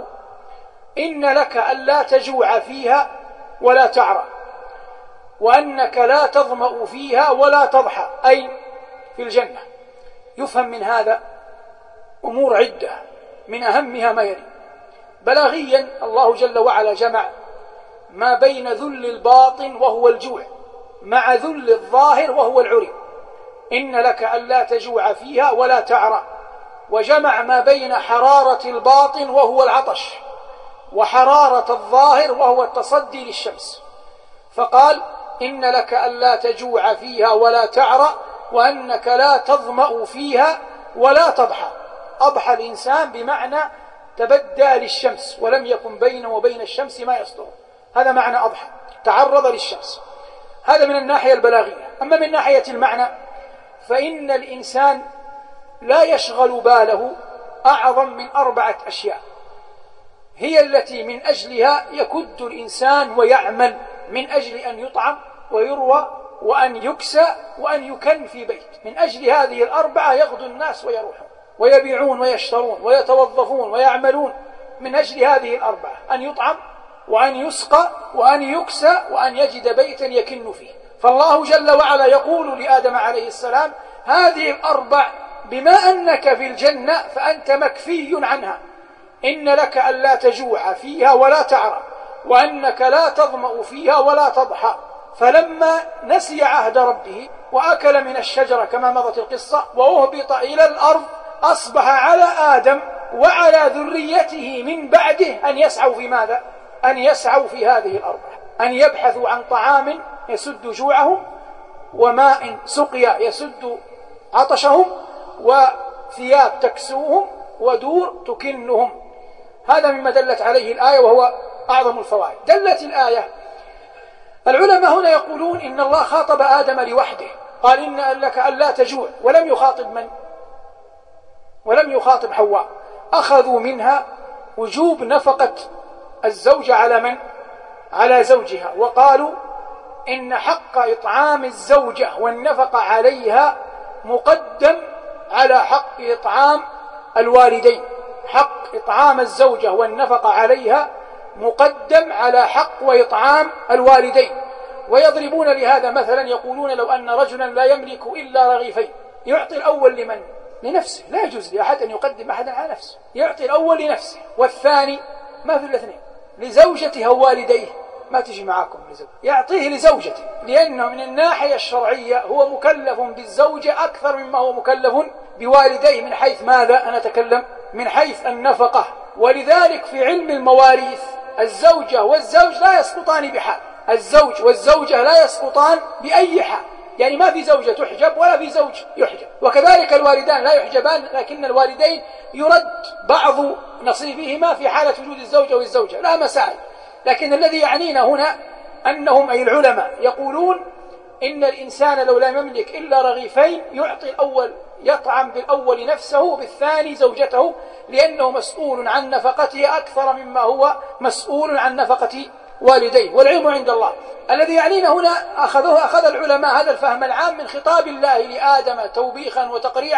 إن لك ألا تجوع فيها ولا تعرى، وأنك لا تظمأ فيها ولا تضحى، أي في الجنة. يفهم من هذا أمور عدة، من أهمها ما يلي. بلاغيا الله جل وعلا جمع ما بين ذل الباطن وهو الجوع مع ذل الظاهر وهو العري. إن لك ألا تجوع فيها ولا تعرى، وجمع ما بين حرارة الباطن وهو العطش وحرارة الظاهر وهو التصدي للشمس، فقال إن لك ألا تجوع فيها ولا تعرى، وأنك لا تظمأ فيها ولا تضحى. أضحى الإنسان بمعنى تبدى للشمس ولم يكن بينه وبين الشمس ما يصدر، هذا معنى أضحى، تعرض للشمس. هذا من الناحية البلاغية. أما من ناحية المعنى فإن الإنسان لا يشغل باله أعظم من 4 أشياء هي التي من أجلها يكد الإنسان ويعمل، من أجل أن يطعم ويروى وأن يكسى وأن يكن في بيت. من أجل هذه ال4 يغدو الناس ويروحون ويبيعون ويشترون ويتوظفون ويعملون، من أجل هذه ال4 أن يطعم وأن يسقى وأن يكسى وأن يجد بيتا يكن فيه. فالله جل وعلا يقول لآدم عليه السلام هذه ال4 بما أنك في الجنة فأنت مكفي عنها. إن لك ألا تجوع فيها ولا تعرى، وأنك لا تظمأ فيها ولا تضحى. فلما نسي عهد ربه وأكل من الشجرة كما مضت القصة وأهبط إلى الأرض، أصبح على آدم وعلى ذريته من بعده أن يسعوا في ماذا؟ أن يسعوا في هذه ال4، أن يبحثوا عن طعام يسد جوعهم، وماء سقيا يسد عطشهم، وثياب تكسوهم، ودور تكنهم. هذا مما دلت عليه الآية وهو أعظم الفوائد. دلت الآية، العلماء هنا يقولون إن الله خاطب آدم لوحده، قال إن لك ألا تجوع، ولم يخاطب من؟ ولم يخاطب حواء. أخذوا منها وجوب نفقة الزوجة على من؟ على زوجها، وقالوا إن حق إطعام الزوجة والنفقة عليها مقدم على حق إطعام الوالدين. حق إطعام الزوجة والنفقة عليها مقدم على حق وإطعام الوالدين. ويضربون لهذا مثلا، يقولون لو أن رجلا لا يملك إلا رغيفين يعطي الأول لمن؟ لنفسه. لا يجوز لأحد أن يقدم أحدا على نفسه، يعطي الأول لنفسه والثاني ما في الاثنين لزوجته ووالديه، ما تجي معاكم لزوجته، يعطيه لزوجته، لأنه من الناحية الشرعية هو مكلف بالزوجة أكثر مما هو مكلف بوالديه. من حيث ماذا أنا أتكلم؟ من حيث النفقة. ولذلك في علم المواريث الزوجة والزوج لا يسقطان بحال، الزوج والزوجة لا يسقطان بأي حال، يعني ما في زوجة تحجب ولا في زوج يحجب. وكذلك الوالدان لا يحجبان، لكن الوالدين يرد بعض نصيبهما في حالة وجود الزوجة والزوجة، لا مسائل. لكن الذي يعنينا هنا أنهم أي العلماء يقولون إن الإنسان لو لم يملك إلا رغيفين يعطي الأول، يطعم بالأول نفسه وبالثاني زوجته، لأنه مسؤول عن نفقته أكثر مما هو مسؤول عن نفقة والديه، والعلم عند الله. الذي يعنينا هنا أخذ العلماء هذا الفهم العام من خطاب الله لآدم توبيخا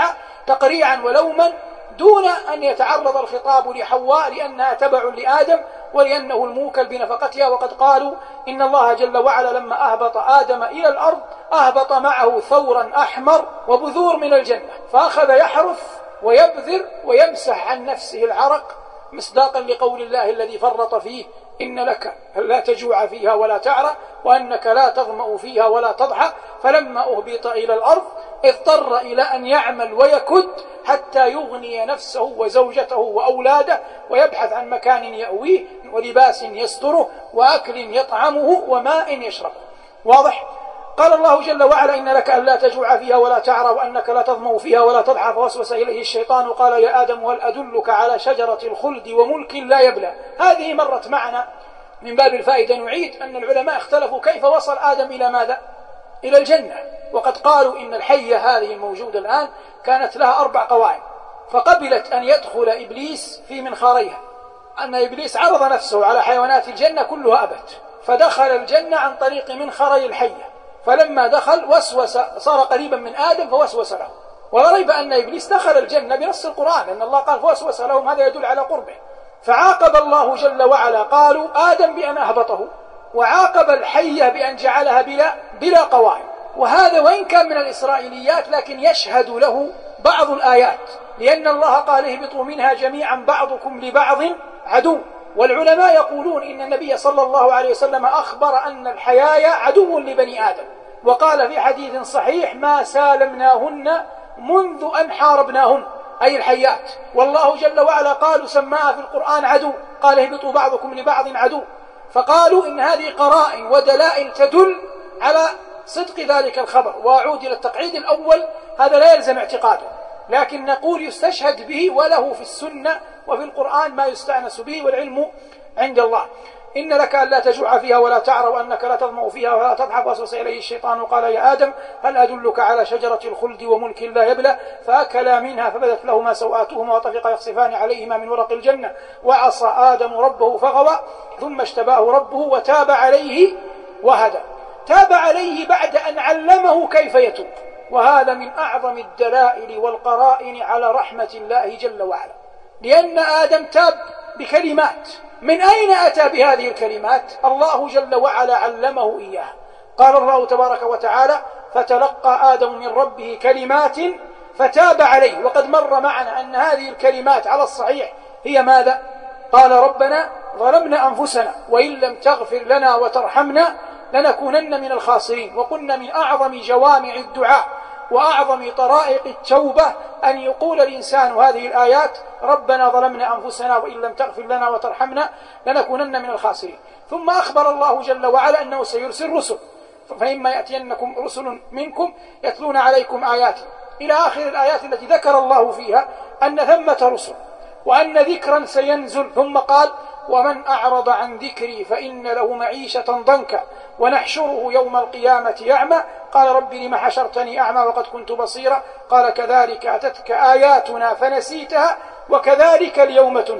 تقريعا ولوما، دون أن يتعرض الخطاب لحواء لأنها تبع لآدم ولأنه الموكل بنفقتها. وقد قالوا إن الله جل وعلا لما أهبط آدم إلى الأرض أهبط معه ثورا أحمر وبذور من الجنة، فأخذ يحرث ويبذر ويمسح عن نفسه العرق مصداقا لقول الله الذي فرط فيه إن لك لا تجوع فيها ولا تعرى وأنك لا تظمأ فيها ولا تضحى. فلما أهبط إلى الأرض اضطر إلى أن يعمل ويكد حتى يغني نفسه وزوجته وأولاده، ويبحث عن مكان يأويه ولباس يستره وأكل يطعمه وماء يشربه. واضح؟ قال الله جل وعلا إن لك ألا تجوع فيها ولا تعرى وأنك لا تظمأ فيها ولا تضحى. فوسوس إليه الشيطان قال يا آدم هل أدلك على شجرة الخلد وملك لا يبلى. هذه مرت معنا من باب الفائدة. نعيد أن العلماء اختلفوا كيف وصل آدم إلى ماذا؟ إلى الجنة. وقد قالوا إن الحية هذه الموجودة الآن كانت لها 4 قوائم، فقبلت أن يدخل إبليس في منخاريها، أن إبليس عرض نفسه على حيوانات الجنة كلها أبت، فدخل الجنة عن طريق منخري الحية. فلما دخل وسوس، صار قريبا من آدم فوسوس له. ولا ريب أن إبليس دخل الجنة بنص القرآن، لأن الله قال فوسوس لهم، هذا يدل على قربه. فعاقب الله جل وعلا قالوا آدم بأن أهبطه، وعاقب الحية بأن جعلها بلا قوائم. وهذا وإن كان من الإسرائيليات لكن يشهد له بعض الآيات، لأن الله قال اهبطوا منها جميعا بعضكم لبعض عدو. والعلماء يقولون إن النبي صلى الله عليه وسلم أخبر أن الحياة عدو لبني آدم، وقال في حديث صحيح ما سالمناهن منذ أن حاربناهن، أي الحيات. والله جل وعلا قال سماها في القرآن عدو، قال اهبطوا بعضكم لبعض عدو. فقالوا إن هذه قرائن ودلائل تدل على صدق ذلك الخبر. وأعود إلى التقعيد الأول، هذا لا يلزم اعتقاده، لكن نقول يستشهد به، وله في السنة وفي القرآن ما يستأنس به، والعلم عند الله. إن لك ألا تجوع فيها ولا تعرى وأنك لا تظمأ فيها ولا تضحى. فوسوس إليه الشيطان قال يا آدم هل أدلك على شجرة الخلد وملك لا يبلى. فأكلا منها فبدت لهما سوآتهما وطفقا يخصفان عليهما من ورق الجنة. وعصى آدم ربه فغوى ثم اجتباه ربه وتاب عليه وهدى. تاب عليه بعد أن علمه كيف يتوب، وهذا من أعظم الدلائل والقرائن على رحمة الله جل وعلا، لأن آدم تاب بكلمات. من أين أتى بهذه الكلمات؟ الله جل وعلا علمه إياها. قال الله تبارك وتعالى فتلقى آدم من ربه كلمات فتاب عليه. وقد مر معنا أن هذه الكلمات على الصحيح هي ماذا؟ قال ربنا ظلمنا أنفسنا وإن لم تغفر لنا وترحمنا لنكونن من الخاسرين. وقلنا من أعظم جوامع الدعاء وأعظم طرائق التوبة أن يقول الإنسان هذه الآيات ربنا ظلمنا أنفسنا وإن لم تغفر لنا وترحمنا لنكونن من الخاسرين. ثم أخبر الله جل وعلا أنه سيرسل رسل، فإما يأتينكم رسل منكم يتلون عليكم آياتي، إلى آخر الآيات التي ذكر الله فيها أن ثمة رسل وأن ذكرا سينزل. ثم قال ومن أعرض عن ذكري فإن له معيشة ضنكا ونحشره يوم القيامة أعمى. قال رب لم حشرتني أعمى وقد كنت بصيرا. قال كذلك أتتك آياتنا فنسيتها وكذلك اليوم تنسى.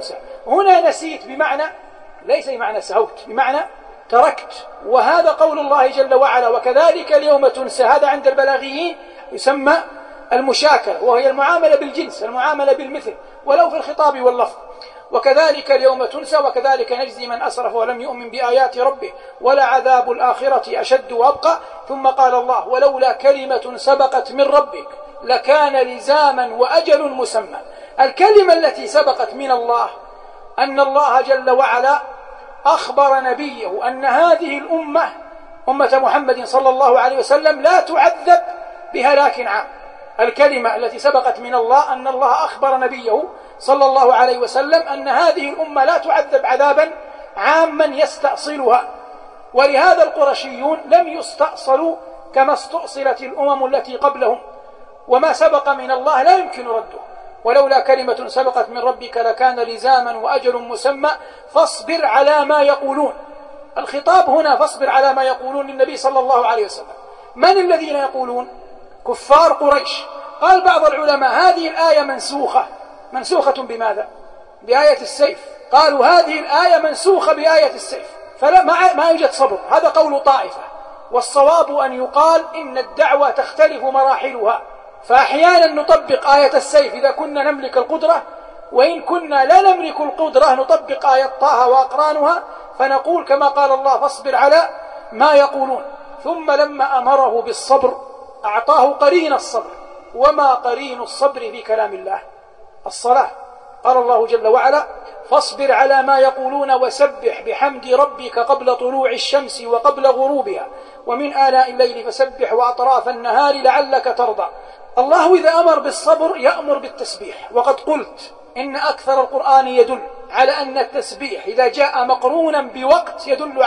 هنا نسيت بمعنى ليس بمعنى سهوت، بمعنى تركت. وهذا قول الله جل وعلا وكذلك اليوم تنسى، هذا عند البلاغيين يسمى المشاكلة، وهي المعاملة بالجنس، المعاملة بالمثل ولو في الخطاب واللفظ. وكذلك اليوم تنسى وكذلك نجزي من أسرف ولم يؤمن بآيات ربه ولعذاب الآخرة أشد وأبقى. ثم قال الله ولولا كلمة سبقت من ربك لكان لزاما وأجل مسمى. الكلمة التي سبقت من الله أن الله جل وعلا أخبر نبيه أن هذه الأمة أمة محمد صلى الله عليه وسلم لا تعذب بهلاك عام. الكلمة التي سبقت من الله أن الله أخبر نبيه صلى الله عليه وسلم أن هذه الأمة لا تعذب عذابا عاما يستأصلها. ولهذا القرشيون لم يستأصلوا كما استأصلت الأمم التي قبلهم، وما سبق من الله لا يمكن رده. ولولا كلمة سبقت من ربك لكان لزاما وأجل مسمى فاصبر على ما يقولون. الخطاب هنا فاصبر على ما يقولون للنبي صلى الله عليه وسلم. من الذين يقولون؟ كفار قريش. قال بعض العلماء هذه الآية منسوخة بماذا؟ بآية السيف. قالوا هذه الآية منسوخة بآية السيف، فلا ما يوجد صبر. هذا قول طائفة، والصواب أن يقال إن الدعوة تختلف مراحلها، فأحيانا نطبق آية السيف إذا كنا نملك القدرة، وإن كنا لا نملك القدرة نطبق آية طه وأقرانها، فنقول كما قال الله فاصبر على ما يقولون. ثم لما أمره بالصبر أعطاه قرين الصبر. وما قرين الصبر في كلام الله؟ الصلاة. قال الله جل وعلا فاصبر على ما يقولون وسبح بحمد ربك قبل طلوع الشمس وقبل غروبها ومن آلاء الليل فسبح وأطراف النهار لعلك ترضى. الله إذا أمر بالصبر يأمر بالتسبيح. وقد قلت إن أكثر القرآن يدل على أن التسبيح إذا جاء مقرونا بوقت يدل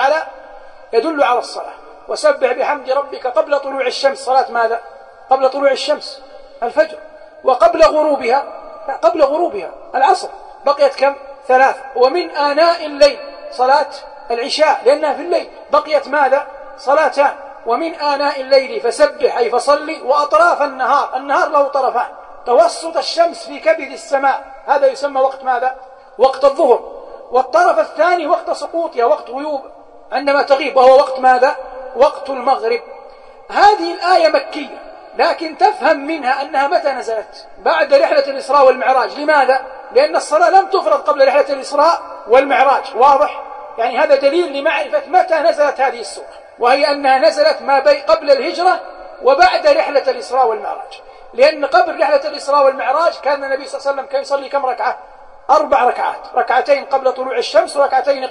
على الصلاة. وسبح بحمد ربك قبل طلوع الشمس، صلاة ماذا؟ قبل طلوع الشمس الفجر. وقبل غروبها العصر. بقيت كم؟ 3. ومن آناء الليل صلاة العشاء لأنها في الليل، بقيت ماذا؟ صلاتان. ومن آناء الليل فسبح أي فصلي، وأطراف النهار له طرفان، توسط الشمس في كبد السماء هذا يسمى وقت ماذا؟ وقت الظهر. والطرف الثاني وقت سقوطها، وقت غيوب عندما تغيب، وهو وقت ماذا؟ وقت المغرب. هذه الآية مكية، لكن تفهم منها أنها متى نزلت؟ بعد رحلة الإسراء والمعراج. لماذا؟ لأن الصلاة لم تفرض قبل رحلة الإسراء والمعراج. واضح؟ يعني هذا دليل لمعرفة متى نزلت هذه السورة، وهي أنها نزلت ما بين قبل الهجرة وبعد رحلة الإسراء والمعراج. لأن قبل رحلة الإسراء والمعراج كان النبي صلى الله عليه وسلم كان يصلي كم ركعة؟ 4 ركعات، ركعتين قبل طلوع الشمس وركعتين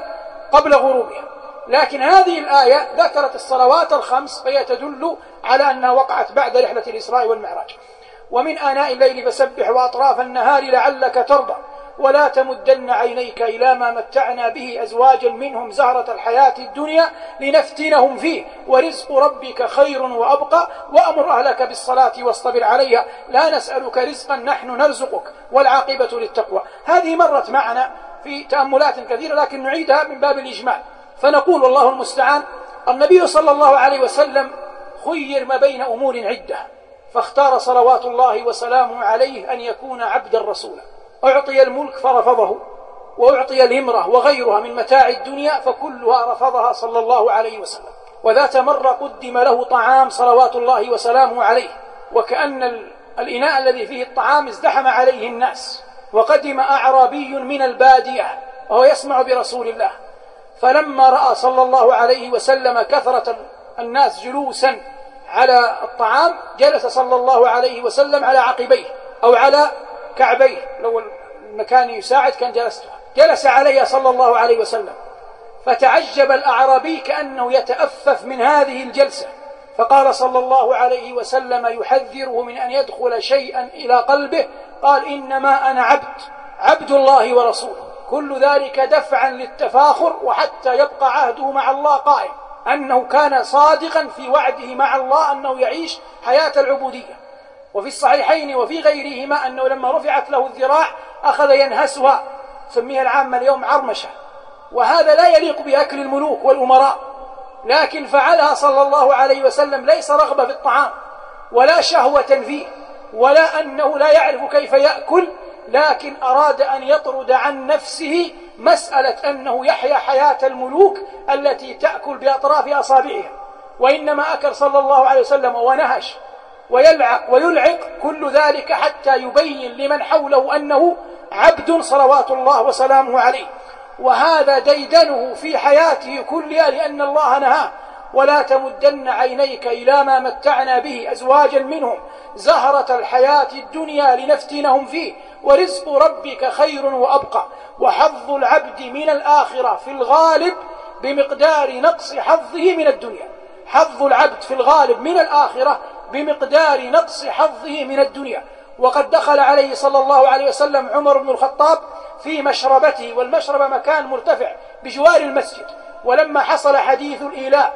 قبل غروبها. لكن هذه الآية ذكرت الصلوات الخمس، فهي تدل على أنها وقعت بعد رحلة الإسراء والمعراج. ومن آناء الليل فسبح وأطراف النهار لعلك ترضى ولا تمدن عينيك إلى ما متعنا به أزواجا منهم زهرة الحياة الدنيا لنفتنهم فيه ورزق ربك خير وأبقى وأمر أهلك بالصلاة واصطبر عليها لا نسألك رزقا نحن نرزقك والعاقبة للتقوى. هذه مرت معنا في تأملات كثيرة، لكن نعيدها من باب الإجمال. فنقول والله المستعان النبي صلى الله عليه وسلم خير ما بين أمور عدة، فاختار صلوات الله وسلامه عليه أن يكون عبدا رسولا. أعطي الملك فرفضه، وأعطي الهمرة وغيرها من متاع الدنيا فكلها رفضها صلى الله عليه وسلم. وذات مرة قدم له طعام صلوات الله وسلامه عليه، وكأن الإناء الذي فيه الطعام ازدحم عليه الناس، وقدم أعرابي من البادية وهو يسمع برسول الله، فلما رأى صلى الله عليه وسلم كثرة الناس جلوسا على الطعام جلس صلى الله عليه وسلم على عقبيه أو على كعبيه، لو المكان يساعد كان جلس عليها صلى الله عليه وسلم. فتعجب الأعرابي كأنه يتأفف من هذه الجلسة، فقال صلى الله عليه وسلم يحذره من أن يدخل شيئا إلى قلبه، قال إنما أنا عبد الله ورسوله. كل ذلك دفعا للتفاخر وحتى يبقى عهده مع الله قائم، أنه كان صادقا في وعده مع الله أنه يعيش حياة العبودية. وفي الصحيحين وفي غيرهما أنه لما رفعت له الذراع أخذ ينهسها، سميها العامة اليوم عرمشة، وهذا لا يليق بأكل الملوك والأمراء، لكن فعلها صلى الله عليه وسلم ليس رغبة في الطعام ولا شهوة فيه، ولا أنه لا يعرف كيف يأكل، لكن أراد أن يطرد عن نفسه مسألة أنه يحيا حياة الملوك التي تأكل بأطراف أصابعها، وإنما أكل صلى الله عليه وسلم ونهش ويلعق كل ذلك حتى يبين لمن حوله أنه عبد صلوات الله وسلامه عليه. وهذا ديدنه في حياته كلها، لأن الله نهاه: ولا تمدن عينيك إلى ما متعنا به أزواجا منهم زهرة الحياة الدنيا لنفتنهم فيه ورزق ربك خير وأبقى. وحظ العبد من الآخرة في الغالب بمقدار نقص حظه من الدنيا. حظ العبد في الغالب من الآخرة بمقدار نقص حظه من الدنيا. وقد دخل عليه صلى الله عليه وسلم عمر بن الخطاب في مشربته، والمشربة مكان مرتفع بجوار المسجد، ولما حصل حديث الإيلاء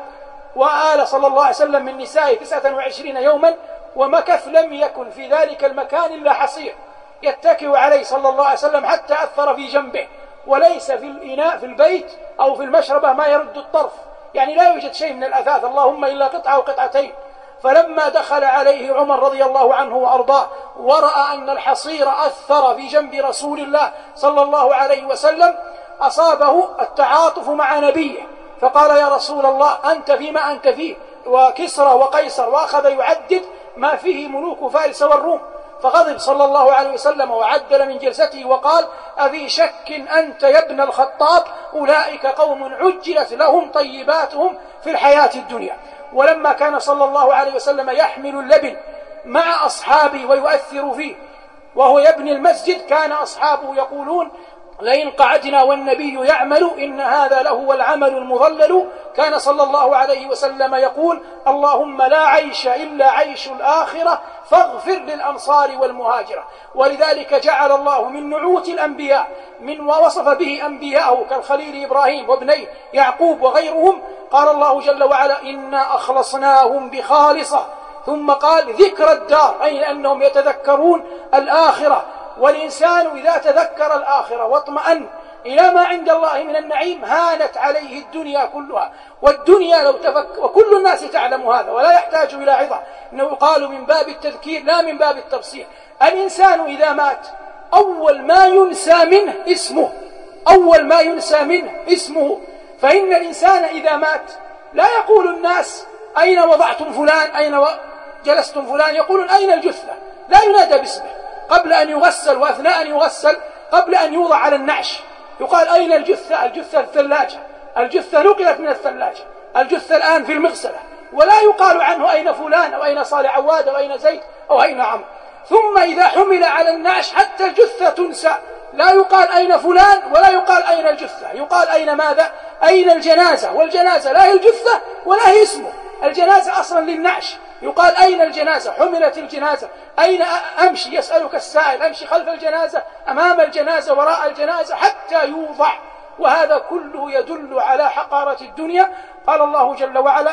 وآل صلى الله عليه وسلم من نسائه 29 يوما ومكث، لم يكن في ذلك المكان إلا حصير يتكئ عليه صلى الله عليه وسلم حتى أثر في جنبه، وليس في الإناء في البيت أو في المشربة ما يرد الطرف، يعني لا يوجد شيء من الأثاث، اللهم إلا قطعة أو قطعتين. فلما دخل عليه عمر رضي الله عنه وأرضاه ورأى أن الحصير أثر في جنب رسول الله صلى الله عليه وسلم، أصابه التعاطف مع نبيه، فقال: يا رسول الله، أنت فيما أنت فيه وكسرى وقيصر، وأخذ يعدد ما فيه ملوك فارس والروم. فغضب صلى الله عليه وسلم وعدل من جلسته وقال: أفي شك أنت يا ابن الخطاب؟ أولئك قوم عجلت لهم طيباتهم في الحياة الدنيا. ولما كان صلى الله عليه وسلم يحمل اللبن مع أصحابه ويؤثر فيه وهو يبني المسجد، كان أصحابه يقولون: لئن قعدنا والنبي يعمل إن هذا لهو العمل المضلل. كان صلى الله عليه وسلم يقول: اللهم لا عيش إلا عيش الآخرة فاغفر للأنصار والمهاجرة. ولذلك جعل الله من نعوت الأنبياء من ووصف به أنبياءه كالخليل إبراهيم وابنيه يعقوب وغيرهم، قال الله جل وعلا: إنا أخلصناهم بخالصة، ثم قال: ذكر الدار، أي أنهم يتذكرون الآخرة. والإنسان إذا تذكر الآخرة واطمأن إلى ما عند الله من النعيم هانت عليه الدنيا كلها. والدنيا لو تفكر، وكل الناس تعلم هذا ولا يحتاج إلى عظة، إنه يقال من باب التذكير لا من باب التبصير. الإنسان إذا مات أول ما ينسى منه اسمه، أول ما ينسى منه اسمه. فإن الإنسان إذا مات لا يقول الناس: أين وضعتم فلان؟ أين جلستم فلان؟ يقولون: أين الجثة؟ لا ينادى باسمه قبل أن يغسل وأثناء أن يغسل، قبل أن يوضع على النعش يقال: أين الجثة؟ الجثة الثلاجة، الجثة نقلت من الثلاجة، الجثة الآن في المغسلة. ولا يقال عنه: أين فلان؟ أو أين صالح عواد؟ أو أين زيد؟ أو أين عمرو. ثم إذا حمل على النعش حتى الجثة تنسى، لا يقال أين فلان ولا يقال أين الجثة، يقال أين ماذا؟ أين الجنازة. والجنازة لا هي الجثة ولا هي اسمه، الجنازة أصلا للنعش، يقال: أين الجنازة؟ حملت الجنازة، أين أمشي؟ يسألك السائل: أمشي خلف الجنازة، أمام الجنازة، وراء الجنازة، حتى يوضع. وهذا كله يدل على حقارة الدنيا. قال الله جل وعلا: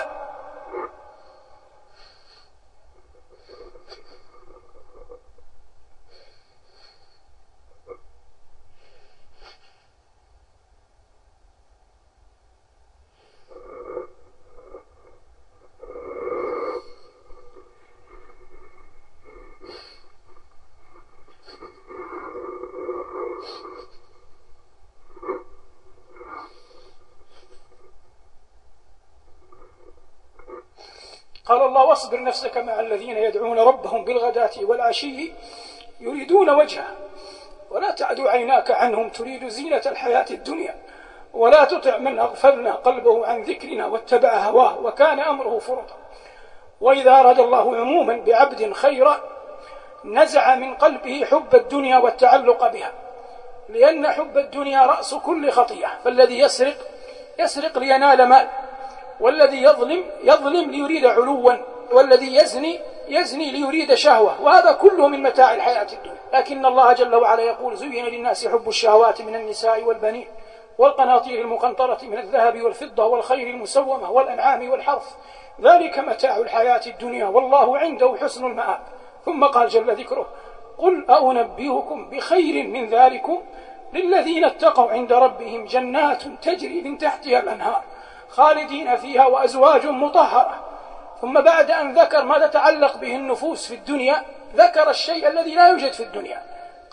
قال الله: واصبر نفسك مع الذين يدعون ربهم بالغداة والعشي يريدون وجهه ولا تعد عيناك عنهم تريد زينة الحياة الدنيا ولا تطع من أغفلنا قلبه عن ذكرنا واتبع هواه وكان أمره فرطا. وإذا أراد الله عموما بعبد خيرا نزع من قلبه حب الدنيا والتعلق بها، لأن حب الدنيا رأس كل خطيئة. فالذي يسرق لينال مال، والذي يظلم ليريد علوا، والذي يزني ليريد شهوة، وهذا كله من متاع الحياة الدنيا. لكن الله جل وعلا يقول: زين للناس حب الشهوات من النساء والبنين والقناطير المقنطرة من الذهب والفضة والخيل المسومة والأنعام والحرث، ذلك متاع الحياة الدنيا والله عنده حسن المآب. ثم قال جل ذكره: قل أنبئكم بخير من ذلكم للذين اتقوا عند ربهم جنات تجري من تحتها الأنهار خالدين فيها وأزواج مطهرة. ثم بعد أن ذكر ما تتعلق به النفوس في الدنيا ذكر الشيء الذي لا يوجد في الدنيا،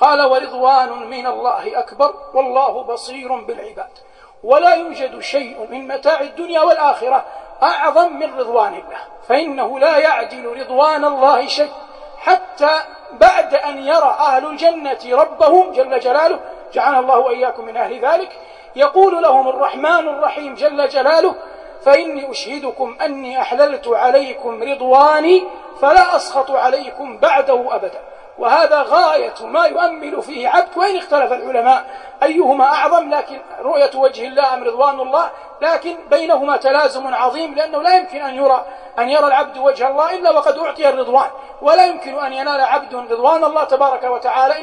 قال ورضوان من الله أكبر والله بصير بالعباد. ولا يوجد شيء من متاع الدنيا والآخرة أعظم من رضوان الله، فإنه لا يعدل رضوان الله شيء، حتى بعد أن يرى أهل الجنة ربهم جل جلاله، جعلنا الله وإياكم من أهل ذلك، يقول لهم الرحمن الرحيم جل جلاله: فإني أشهدكم أني أحللت عليكم رضواني فلا أسخط عليكم بعده أبدا. وهذا غاية ما يؤمل فيه عبد، وإن اختلف العلماء أيهما أعظم، لكن رؤية وجه الله أم رضوان الله، لكن بينهما تلازم عظيم، لأنه لا يمكن أن يرى العبد وجه الله إلا وقد أعطي الرضوان، ولا يمكن أن ينال عبد رضوان الله تبارك وتعالى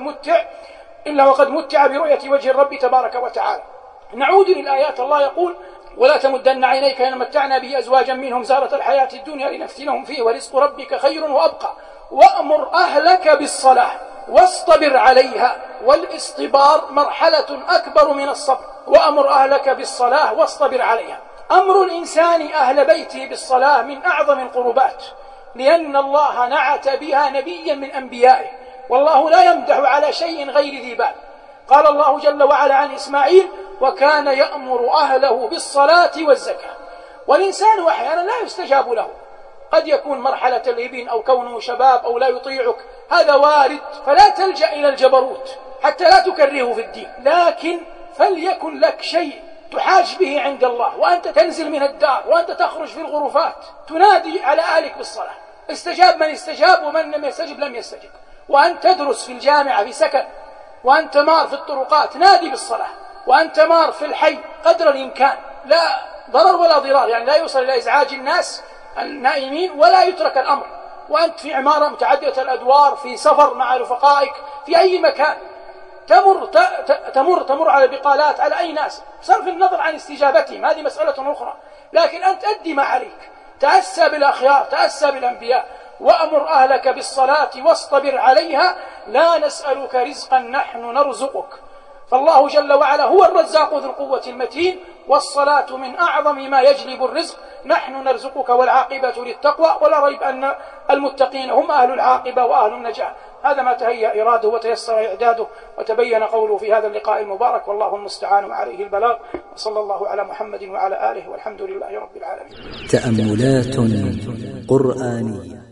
إلا وقد متع برؤية وجه الرب تبارك وتعالى. نعود للآيات. الله يقول: ولا تمدن عينيك إلى ما متعنا به أزواجا منهم زهرة الحياة الدنيا لنفتنهم فيه ورزق ربك خير وأبقى وأمر أهلك بالصلاة واصطبر عليها. والاصطبار مرحلة أكبر من الصبر. وأمر أهلك بالصلاة واصطبر عليها. أمر الإنسان أهل بيته بالصلاة من أعظم القربات، لأن الله نعت بها نبيا من أنبيائه، والله لا يمدح على شيء غير ذي بال. قال الله جل وعلا عن إسماعيل: وكان يأمر أهله بالصلاة والزكاة. والإنسان أحيانا لا يستجاب له، قد يكون مرحلة الإبن أو كونه شباب أو لا يطيعك، هذا وارد، فلا تلجأ إلى الجبروت حتى لا تكرهه في الدين، لكن فليكن لك شيء تحاج به عند الله، وأنت تنزل من الدار وأنت تخرج في الغرفات تنادي على أهلك بالصلاة. استجاب من استجاب، ومن لم يستجب لم يستجب. وأنت تدرس في الجامعة في سكن، وأنت مار في الطرقات، نادي بالصلاة. وأنت مار في الحي قدر الإمكان، لا ضرر ولا ضرار، يعني لا يوصل إلى إزعاج الناس النائمين ولا يترك الأمر. وأنت في عمارة متعددة الأدوار، في سفر مع رفقائك، في أي مكان، تمر على البقالات، على أي ناس، بصرف النظر عن استجابتهم، هذه مسألة أخرى، لكن أنت أدي ما عليك، تأسى بالأخيار، تأسى بالأنبياء. وأمر أهلك بالصلاة واصطبر عليها لا نسألك رزقا نحن نرزقك. فالله جل وعلا هو الرزاق ذو القوة المتين، والصلاة من أعظم ما يجلب الرزق. نحن نرزقك والعاقبة للتقوى، ولا ريب أن المتقين هم أهل العاقبة وأهل النجاة. هذا ما تهيأ إراده وتيسر إعداده وتبين قوله في هذا اللقاء المبارك، والله المستعان وعليه البلاغ. وصلى الله على محمد وعلى آله، والحمد لله رب العالمين. تأملات قرآنية.